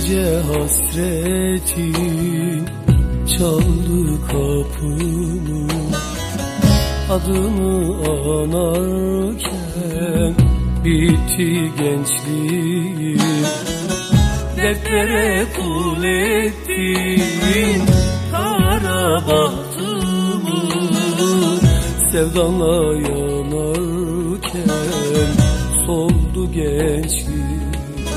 gece hasretin çaldı kapımı, adını anarken bitti gençliğim. Dertlere kul ettin kara bahtımı, sevdanla yanarken soldu gençliğim.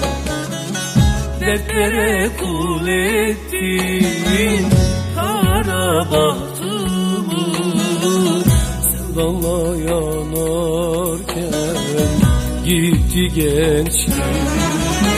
Dertlere kul ettin kara bahtımı, sevdanla yanarken gitti gençliğim.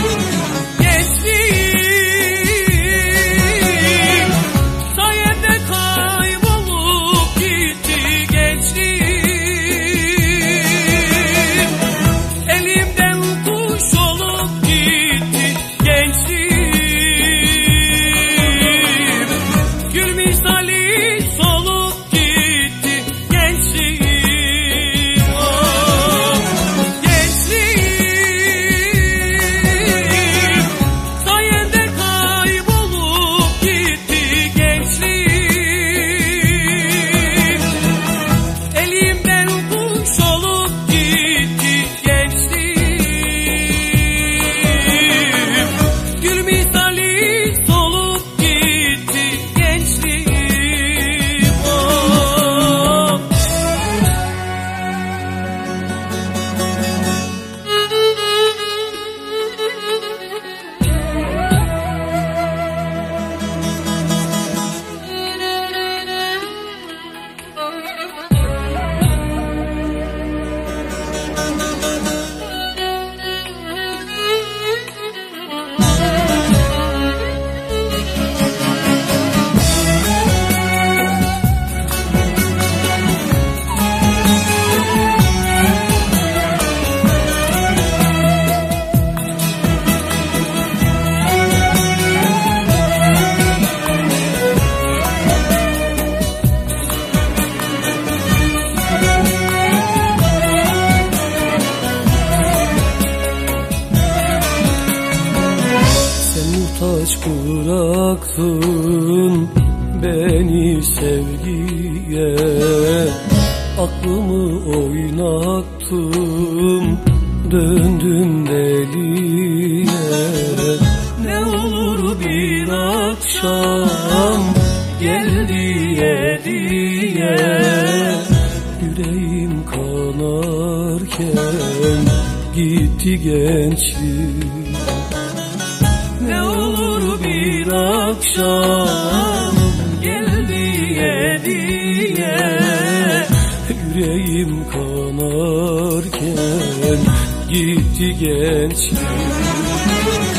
Muhtaç bıraktın beni sevgiye, aklımı oynattım, döndüm deliye. Ne olur bir akşam gel diye diye, yüreğim kanarken gitti gençliğim. Ne olur bir akşam gel diye diye, yüreğim kanarken gitti gençliğim.